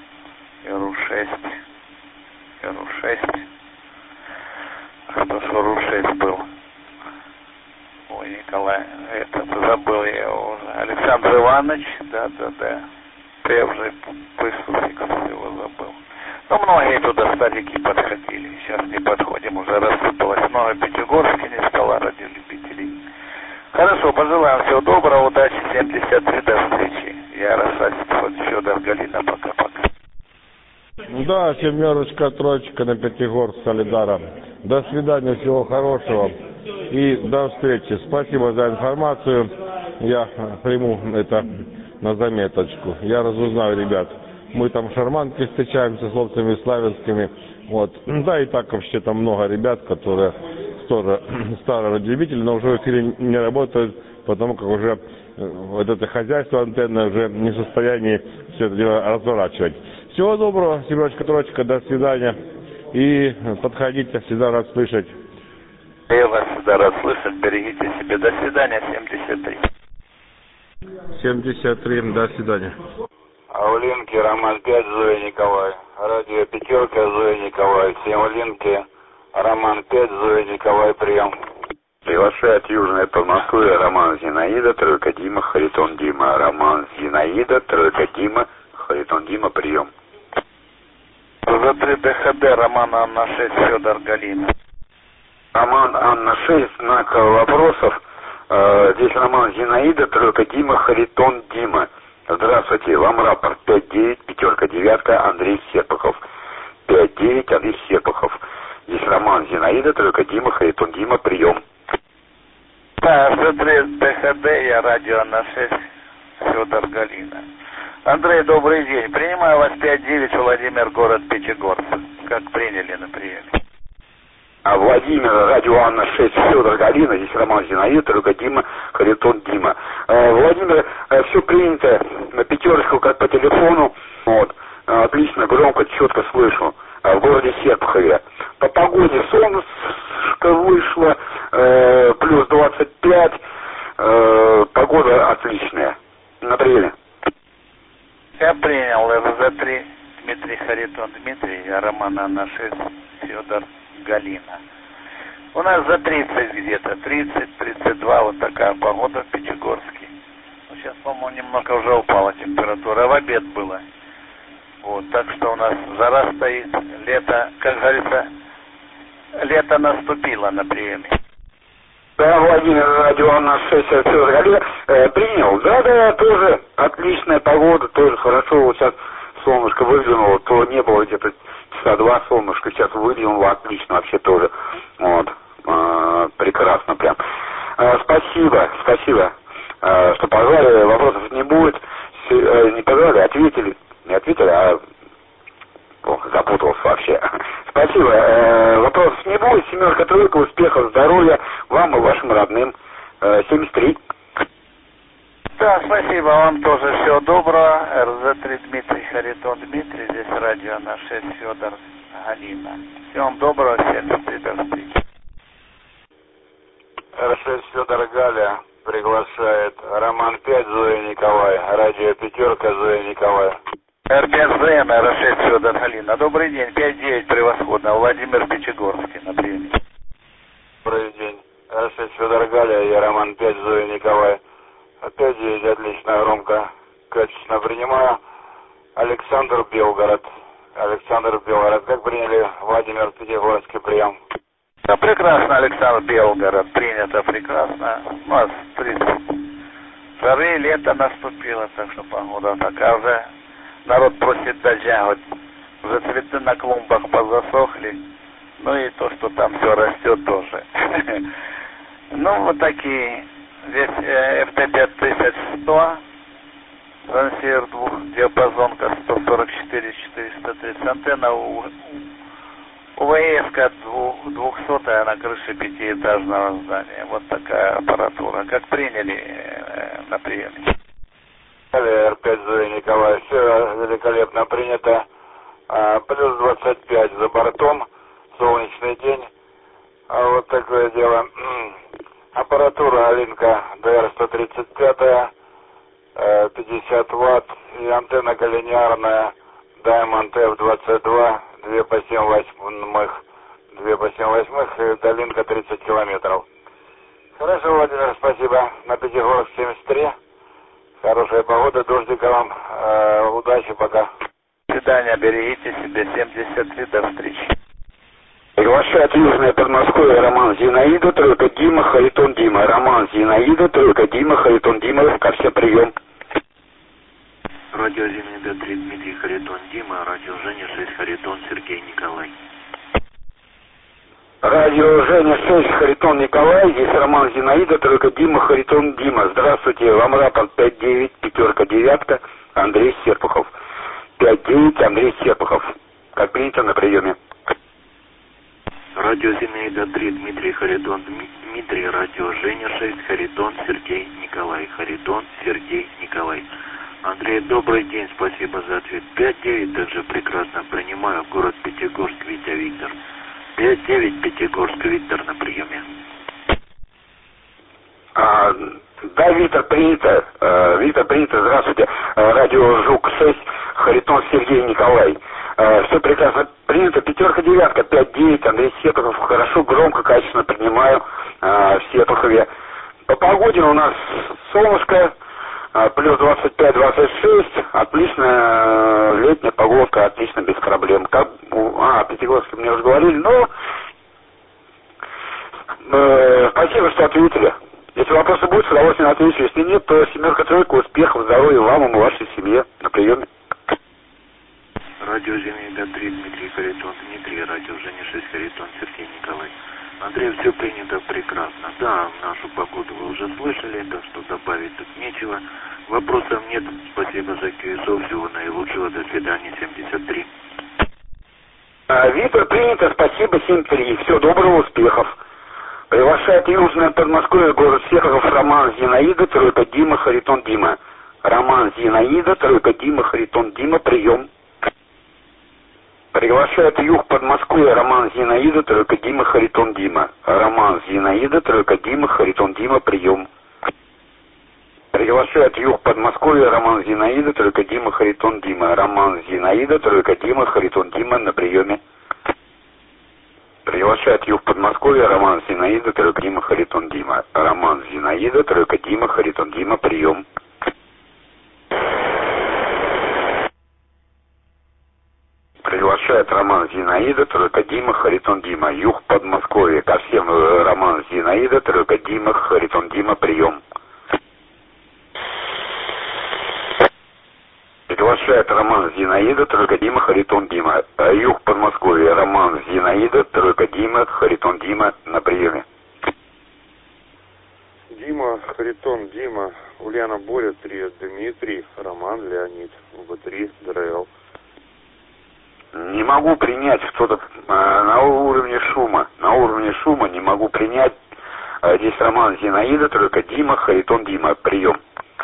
Кто ж РУ-6 был? Ой, Николай, этот забыл я его уже. Александр Иванович, да. Я уже по Иисусику его забыл. Но многие туда старики подходили. Сейчас не подходим, уже рассыпалось много. Пятигорске не стало радиолюбителей. Хорошо, пожелаем всего доброго, удачи, 73, до встречи. Я Расасик, Федор Галина, пока-пока. Да, семерочка, троечка на Пятигорск, Солидара. До свидания, всего хорошего и до встречи. Спасибо за информацию. Я приму это на заметочку. Я разузнаю, ребят. Мы там в Шарманке встречаемся с ловцами славянскими. Вот. Да, и так вообще там много ребят, которые тоже старые радиолюбители, но уже в эфире не работают, потому как уже вот это хозяйство антенное уже не в состоянии все это дело разворачивать. Всего доброго, семерочка, троечка, до свидания. И подходите, всегда рад слышать. Я вас всегда рад слышать, берегите себя. До свидания, 73. 73, до свидания. Авлинки, Роман 5, Зоя Николай. Радио Пятерка, Зоя Николай. Всем Авлинки, Роман 5, Зоя Николай, прием. Приглашает Южная Подмосковье, Роман Зинаида, Тройка Дима, Харитон Дима. Роман Зинаида, Тройка Дима, Харитон Дима, прием. За 3 ДХД Роман Анна 6, Федор Галина. Роман Анна 6, знак вопросов. Здесь Роман Зинаида, Тройка Дима, Харитон Дима. Здравствуйте, вам рапорт 5-9, Пятерка, Девятка, Андрей Серпухов. 5-9, Андрей Серпухов. Здесь Роман Зинаида, Тройка Дима, Харитон Дима, прием. Да, за 3 ДХД, я радио Анна 6, Федор Галина. Андрей, добрый день. Принимаю вас 5-9, Владимир, город Пятигорск. Как приняли на приеме. Владимир, радио Анна 6, Федор Галина, здесь Роман Зинаида, Тройка Дима, Харитон Дима. Владимир, все принято на пятерочку, как по телефону. Вот. Отлично, громко, четко слышу. В городе Серпухове. По погоде солнышко вышло, плюс 25. Погода отличная. На приеме. Я принял РЗ-3, Дмитрий Харитон Дмитрий, Роман Анна 6, Федор Галина. У нас за 30 где-то, 30-32, вот такая погода в Пятигорске. Ну, сейчас, по-моему, немного уже упала температура, в обед было. Вот, так что у нас жара стоит, лето, как говорится, лето наступило на приеме. Да, Владимир, радио Анна 6, Федор Галина, принял. Да, тоже отличная погода, тоже хорошо. Вот сейчас солнышко выглянуло, то не было где-то часа 2 солнышко, сейчас выглянуло отлично вообще тоже. Вот, прекрасно прям. Спасибо, что позвали, вопросов не будет. Не позвали, ответили. Не ответили, а запутался вообще. Спасибо. Вопросов не будет. Семерка, тройка, успехов, здоровья вам и вашим родным. 73. Да, спасибо вам тоже. Всего доброго. РЗ-3 Дмитрий Харитон Дмитрий. Здесь радио на 6 Федор Галина. Всего вам доброго. 73 до встречи. Р6 Федор Галя. приглашает. Роман 5, Зоя Николай. Радио Пятерка, Зоя Николай. РПЗН, Р6, Федор Галина. Добрый день, 5-9, превосходно. Владимир Печегорский на приеме. Добрый день. Р6, Федор Галя, я Роман 5, Зоя Николай. 5-9, отлично, громко, качественно принимаю. Александр Белгород. Александр Белгород. Как приняли Владимир Пятигорский прием? Да, прекрасно, Александр Белгород. Принято прекрасно. У нас 30 жары, лето наступило, так что погода такая уже. Народ просит дождя, вот уже цветы на клумбах позасохли, ну и то, что там все растет тоже. Ну, вот такие, здесь FT5100, трансфер диапазонка 144-430, антенна УВС-ка 200 на крыше пятиэтажного здания. Вот такая аппаратура. Как приняли на приеме? Р5 Зоя Николай, все великолепно принято. Плюс 25 за бортом, солнечный день. Вот такое дело. Аппаратура Алинка ДР-135, 50 Вт. И антенна коллинеарная Diamond F22, 2 по 7 восьмых, и долинка 30 километров. Хорошо, Владимир, спасибо. На Пятигорск 73. Хорошая погода, дождика вам. Удачи, пока. До свидания, берегите себя, 73, до встречи. Приглашает Южное Подмосковье Роман Зинаида, тройка Дима, Харитон Дима. Роман Зинаида, тройка Дима, Харитон Дима, ко всем прием. Радио Зинаида 3, Дмитрий Харитон Дима, радио Женя 6, Харитон Сергей Николай. Радио Женя 6, Харитон Николай, здесь Роман Зинаида, тройка Дима, Харитон Дима. Здравствуйте, вам рапорт 5-9, пятерка, девятка, Андрей Серпухов. 5-9, Андрей Серпухов. Как принято на приеме. Радио Зинаида 3, Дмитрий Харитон Дмитрий, радио Женя 6, Харитон Сергей Николай. Харитон Сергей Николай. Андрей, добрый день, спасибо за ответ. 5-9, также прекрасно принимаю, город Пятигорск, Витя Виктор. 5-9, Пятигорск, Виктор на приеме. Да, Виктор, принято. Виктор, принято. Здравствуйте. Радио Жук-6, Харитон Сергей Николай. Все прекрасно принято. Пятерка, девятка, 5-9, Андрей Серпухов. Хорошо, громко, качественно принимаю в Серпухове. По погоде у нас солнышко, плюс 25-26. Отличная летняя погодка, отлично, без проблем. Пятигорске мне уже говорили, но спасибо, что ответили. Если вопросы будут, с удовольствием отвечу. Если нет, то семерка, тройка, успехов, здоровья вам и вашей семье. На приеме. Радио Зинаида 3, Дмитрий Харитон Дмитрий, радио Женя 6, Харитон Сергей Николай. Андрей, все принято прекрасно. Да, нашу погоду вы уже слышали, так что добавить тут нечего. Вопросов нет. Спасибо за QSO. Всего наилучшего. До свидания. 73. Виктор, принято. Спасибо. 7-3. Всего доброго, успехов. Приглашает Южное Подмосковье, город Серпухов, Роман Зинаида, тройка Дима, Харитон Дима. Роман Зинаида, тройка Дима, Харитон Дима, прием. Приглашает Юг Подмосковья, Роман Зинаида, тройка Дима, Харитон Дима. Роман Зинаида, тройка Дима, Харитон Дима, прием. Приглашает Юг Подмосковья, Роман Зинаида, тройка Дима, Харитон Дима. Роман Зинаида, тройка Дима, Харитон Дима, на приеме. Приглашает Юг Подмосковья, Роман Зинаида, тройка Дима, Харитон Дима. Роман Зинаида, тройка Дима, Харитон Дима, прием. Приглашает Роман Зинаида, тройка Дима, Харитон Дима. Юг Подмосковья. Ко всем Роман Зинаида, тройка Дима, Харитон Дима, прием. Приглашает Роман Зинаида, тройка Дима, Харитон Дима. Юг Подмосковья, Роман Зинаида, тройка Дима, Харитон Дима, на приеме. Дима, Харитон, Дима, Ульяна, Боря, 3, Дмитрий, Роман, Леонид, УБ3, ДРЛ. Не могу принять что-то на уровне шума. На уровне шума не могу принять. Здесь Роман Зинаида, тройка Дима, Харитон Дима, прием.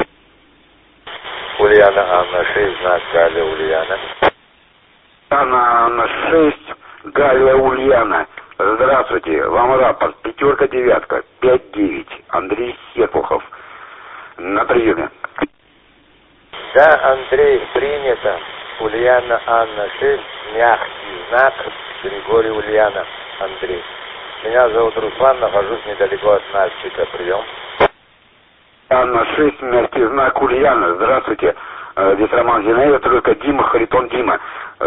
Ульяна, Анна 6, знак Галя, Ульяна. Анна 6, Галя, Ульяна. Здравствуйте, вам рапорт. 5-9, 5-9. Андрей Серпухов. На приеме. Да, Андрей, принято. Ульяна Анна 6, мягкий знак, Григорий Ульяна Андрей. Меня зовут Руслан, нахожусь недалеко от Нальчика. Прием. Анна 6, мягкий знак Ульяна. Здравствуйте. Здесь Роман Зинаида, тройка Дима, Харитон Дима.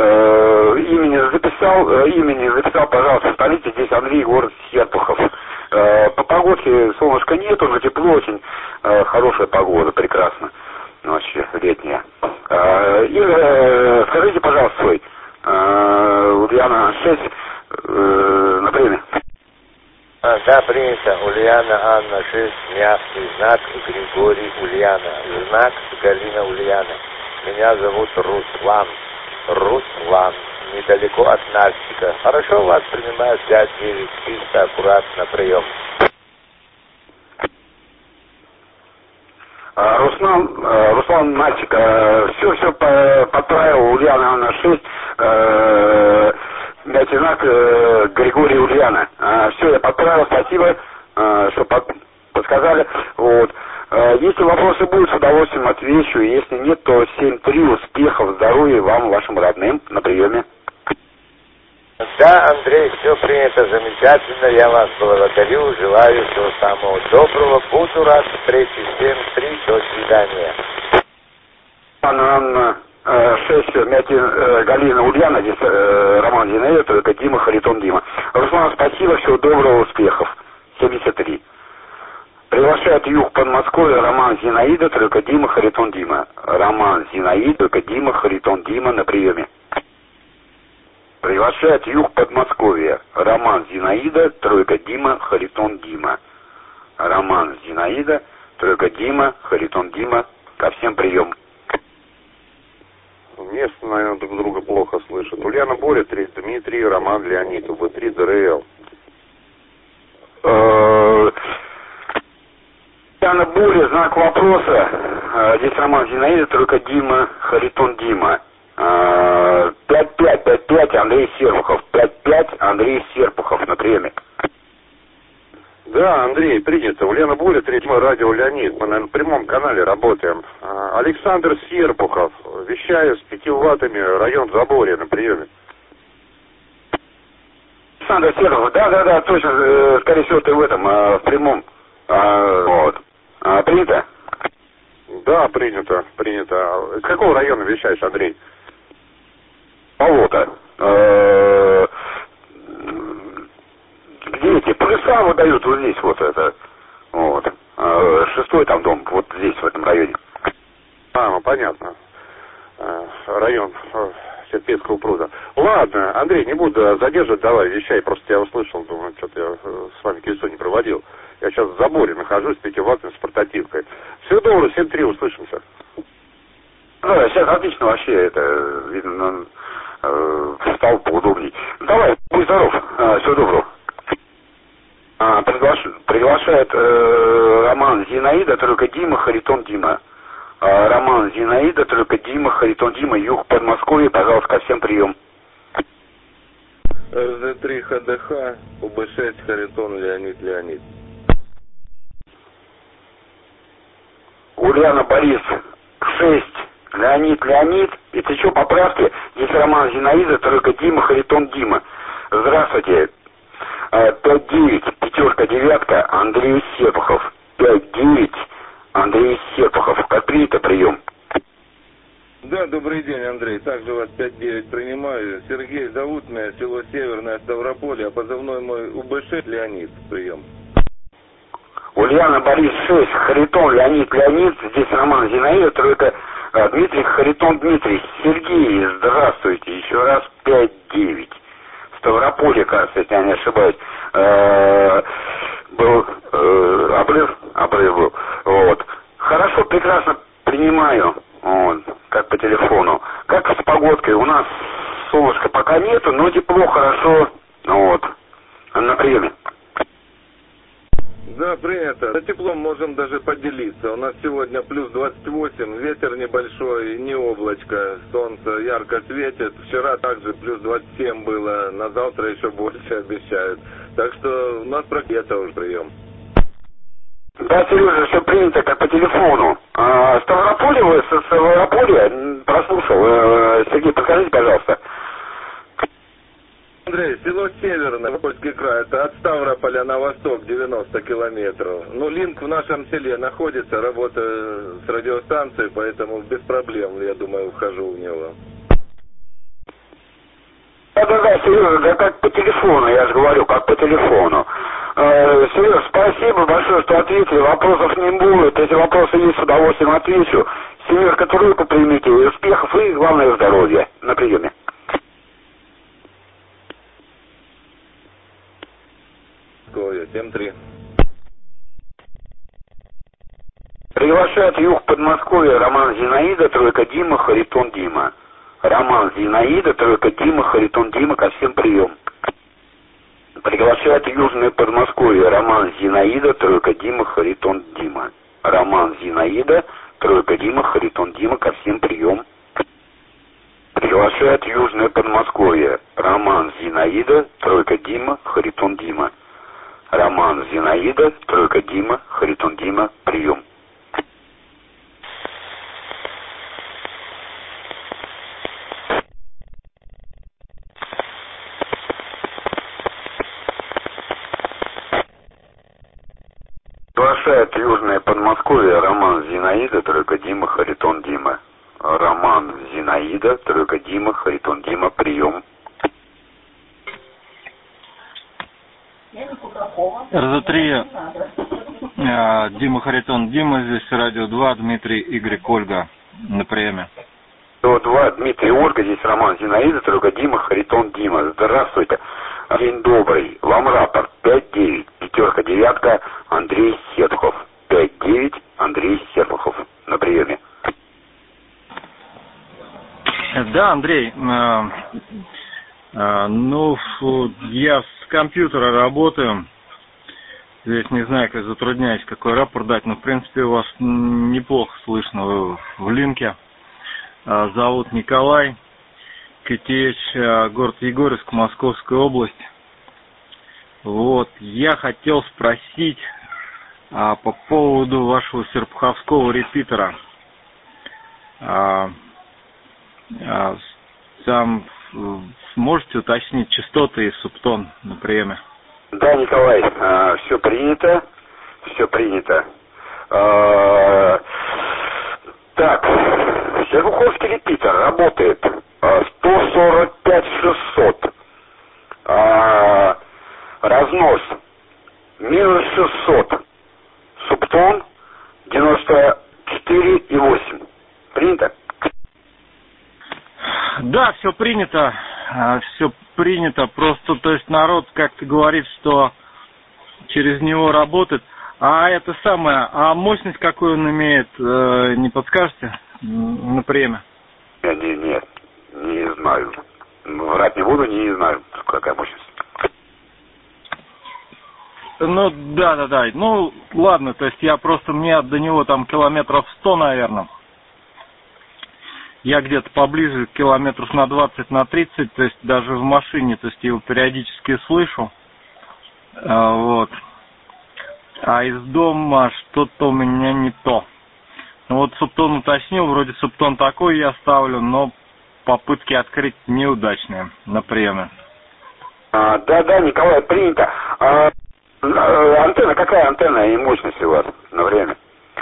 Имени записал, пожалуйста, в столице, здесь Андрей, город Серпухов. По погодке солнышка нету, но тепло очень, хорошая погода, прекрасно. Вообще, летняя. И скажите, пожалуйста, свой, Ульяна 6, на время. Да, принято. Ульяна Анна 6, мягкий знак, Григорий Ульяна. Знак Галина Ульяна. Меня зовут Руслан. Руслан. Недалеко от Нальчика. Хорошо вас принимают 5-9, чисто, аккуратно, прием. Руслан Нальчик, все подправил, Ульяна Анна 6, мягкий знак Григорий Ульяна. Все, я подправил, спасибо, что подсказали. Вот. Если вопросы будут, с удовольствием отвечу. Если нет, то 7-3, успехов, здоровья вам, вашим родным, на приеме. Да, Андрей, все принято замечательно. Я вас благодарю, желаю всего самого доброго. Буду рад встрече 7-3. До свидания. Анна 6, Галина Ульяна, здесь Роман Зинаида, только Дима, Харитон Дима. Руслан, спасибо, всего доброго, успехов. 73. Приглашает юг Подмосковья, Роман Зинаида, только Дима, Харитон Дима. Роман Зинаида, только Дима, Харитон Дима, на приеме. Приглашает юг Подмосковья, Роман Зинаида, тройка Дима, Харитон Дима. Роман Зинаида, тройка Дима, Харитон Дима, ко всем прием. Место, наверное, друг друга плохо слышат. Ульяна Боря, 3, Дмитрий, Роман Леонид, УБ3, ДРЛ. Ульяна Боря, знак вопроса. Здесь Роман Зинаида, тройка Дима, Харитон Дима. 5-5, Андрей Серпухов. 5-5, Андрей Серпухов на приеме. Да, Андрей, принято. Ульяна Боря, 3, радио Леонид. Мы, наверное, в прямом канале работаем. Александр Серпухов. Вещаю с 5 ваттами, район Заборья на приеме. Александр Серпухов, да, точно. Скорее всего, ты в этом, в прямом. Вот. Принято? Да, принято. С какого района вещаешь, Андрей? Болото. Где эти полюса выдают? Вот здесь вот это. Вот. 6-й там дом, вот здесь, в этом районе. Ну понятно. Район Серпецкого пруда. Ладно, Андрей, не буду задерживать, давай, вещай. Просто тебя услышал, думаю, что-то я с вами колесо не проводил. Я сейчас в Заборе нахожусь, 5-ваттной с портативкой. Всего доброго, 7-3, услышимся. Да, сейчас отлично вообще, это, видно, стал поудобней. Давай, будь здоров, всего доброго. Приглашает Роман Зинаида, только Дима, Харитон Дима. Роман Зинаида, только Дима, Харитон Дима, юг Подмосковья, пожалуйста, ко всем прием. РЗ3 ХДХ, УБ6 Харитон Леонид. Ульяна Борис 6, Леонид. И ты что, поправки? Здесь Роман Зинаида, только Дима, Харитон Дима. Здравствуйте. 5-9, 5-9, Андрей Серпухов. 5-9, Андрей Серпухов. Как принято, прием. Да, добрый день, Андрей. Также вас 5-9 принимаю. Сергей зовут меня, село Северное, Ставрополье, а позывной мой УБ6 Леонид. Прием. Ульяна Борис 6, Харитон Леонид. Здесь Роман Зинаида, тройка Дмитрий, Харитон Дмитрий. Сергей, здравствуйте. Еще раз 5-9. Ставрополье, кажется, если я не ошибаюсь. Был обрыв был. Вот. Хорошо, прекрасно принимаю. Вот, как по телефону. Как с погодкой? У нас солнышка пока нету, но тепло, хорошо. Вот. На приеме. Да, принято. За теплом можем даже поделиться. У нас сегодня плюс 28, ветер небольшой, не облачко, солнце ярко светит. Вчера также плюс 27 было, на завтра еще больше обещают. Так что у нас ракета уже прием. Да, Сережа, все принято, как по телефону. Ставрополе, вы со Ставрополя, прослушал. Сергей, подскажите, пожалуйста. Андрей, село Северное, Польский край, это от Ставрополя на восток 90 километров. Ну, линк в нашем селе находится, работа с радиостанцией, поэтому без проблем, я думаю, вхожу в него. Да, Сережа, да как по телефону, я же говорю, как по телефону. Сереж, спасибо большое, что ответили, вопросов не будет, если вопросы есть, с удовольствием отвечу. Семерка, тройку примите, успехов и, главное, здоровья. На приеме. Ой, 7-3. Приглашает юг Подмосковья Роман Зинаида, тройка Дима, Харитон Дима. Роман Зинаида, тройка Дима, Харитон Дима, ко всем прием. Приглашает Южное Подмосковье Роман Зинаида, тройка Дима, Харитон Дима. Роман Зинаида, тройка Дима, Харитон Дима, ко всем прием. Приглашает Южное Подмосковье Роман Зинаида, тройка Дима, Харитон Дима. Роман Зинаида, тройка Дима, Харитон Дима, прием. Приглашает Южное Подмосковье Роман Зинаида, тройка Дима, Харитон Дима. Роман Зинаида, тройка Дима, Харитон Дима, прием. РЗ-3, Дима Харитон Дима, здесь радио 2, Дмитрий, Игорь, Ольга на приеме. Радио 2, Дмитрий, Ольга, здесь Роман Зинаида, тройка Дима, Харитон Дима. Здравствуйте. День добрый. Вам рапорт 5-9, пятерка, девятка, Андрей Сетхов. 5-9, Андрей Сетхов на приеме. Да, Андрей, ну, я с компьютера работаю. Здесь не знаю, как затрудняюсь, какой рапорт дать, но в принципе у вас неплохо слышно в линке. Зовут Николай, КТХ, город Егорьевск, Московская область. Вот, я хотел спросить по поводу вашего серпуховского репитера. Там можете уточнить частоты и субтон на приеме? Да, Николай, все принято. Все принято. Так, серпуховский репитер работает 145-600. Разнос минус 600. Субтон 94,8. Принято? Да, все принято. Все принято. Просто, то есть народ как-то говорит, что через него работает. А это самое, а мощность какую он имеет, не подскажете на приеме? Нет, не знаю. Врать не буду, не знаю, какая мощность. Ну, да. Ну, ладно, то есть я просто, мне до него там километров 100, наверное. Я где-то поближе, километров на 20, на 30, то есть даже в машине, то есть его периодически слышу. Вот. А из дома что-то у меня не то. Ну вот субтон уточнил, вроде субтон такой я ставлю, но попытки открыть неудачные на приеме. Да, Николай, принято. Антенна, какая антенна и мощность у вас на время?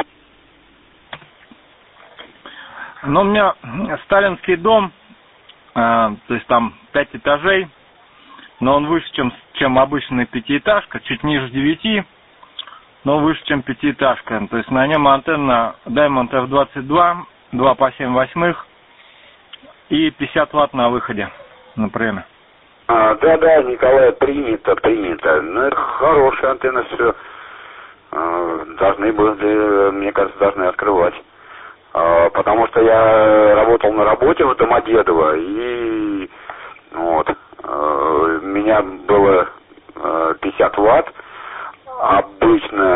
Ну, у меня сталинский дом, то есть там 5 этажей, но он выше, чем обычная пятиэтажка, чуть ниже 9, но выше, чем пятиэтажка. То есть на нем антенна Diamond F22, 2 по 7/8 и 50 Вт на выходе на приеме. Да, Николай, принято. Ну, это хорошая антенна, все. Должны были, мне кажется, должны открывать. Потому что я работал на работе в Домодедово, и вот, у меня было 50 Вт. Обычно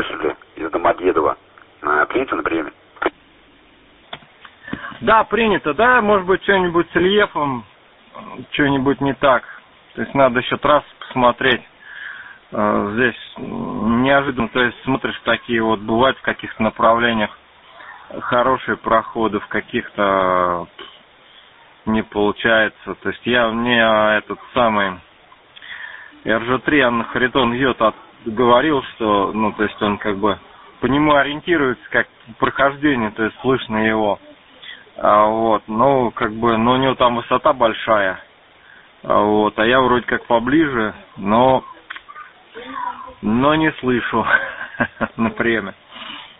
слышали из Домодедова. Принято на приеме? Да, принято, да, может быть, что-нибудь с рельефом, что-нибудь не так. То есть надо еще трассу посмотреть. Здесь неожиданно, то есть смотришь такие вот, бывают в каких-то направлениях хорошие проходы, в каких-то не получается. То есть мне этот самый РЖ-3 Анна Харитон Йота говорил, что, ну, то есть он как бы по нему ориентируется как прохождение, то есть слышно его. Вот, ну, как бы, но у него там высота большая. Вот, а я вроде как поближе, но не слышу на приеме.